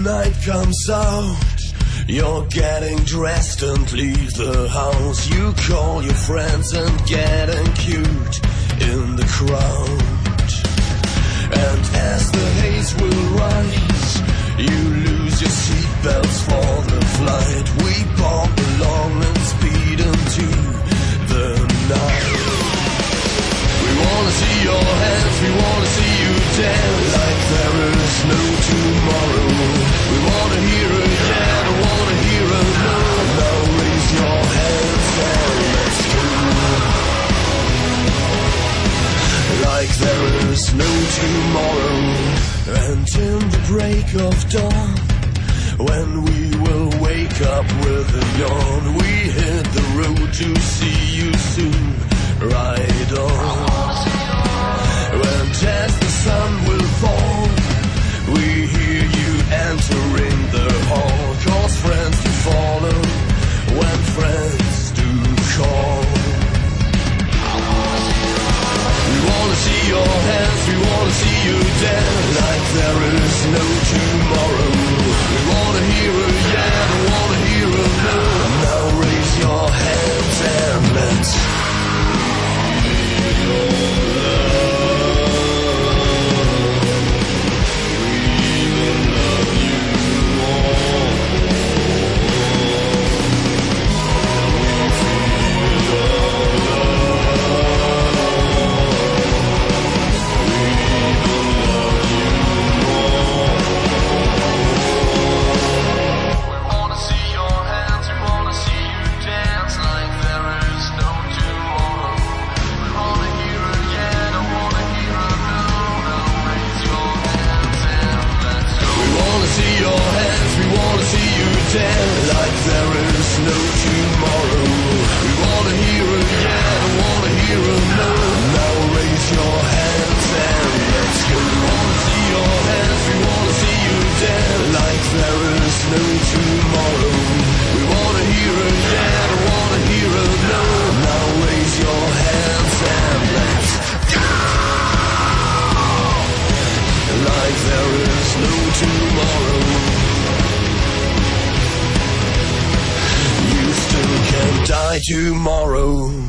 night comes out, you're getting dressed and leave the house. You call your friends and getting cute in the crowd. And as the haze will rise, you lose your seatbelts for the flight. We bump along and speed into the night. We wanna see your hands, we wanna see you dance like there is no tomorrow. We wanna hear a yeah, I wanna hear a no. Now raise your hands and let's go. Like there is no tomorrow. And in the break of dawn, when we will wake up with a yawn, we hit the road to see you soon. Ride on. When as the sun will fall, we hear you entering the hall. 'Cause friends do follow when friends do call. We wanna see your hands, we wanna see you dance like there is no tomorrow. We wanna hear a yeah, I wanna hear a no. Now raise your hands and let's like there is no tomorrow. We wanna hear a yeah, I wanna hear a no. Now raise your hands and let's go. We wanna see your hands, we wanna see you dance like there is no tomorrow. We wanna hear a yeah, I wanna hear a no. Now raise your hands and let's go. Like there is no tomorrow. You still can die tomorrow.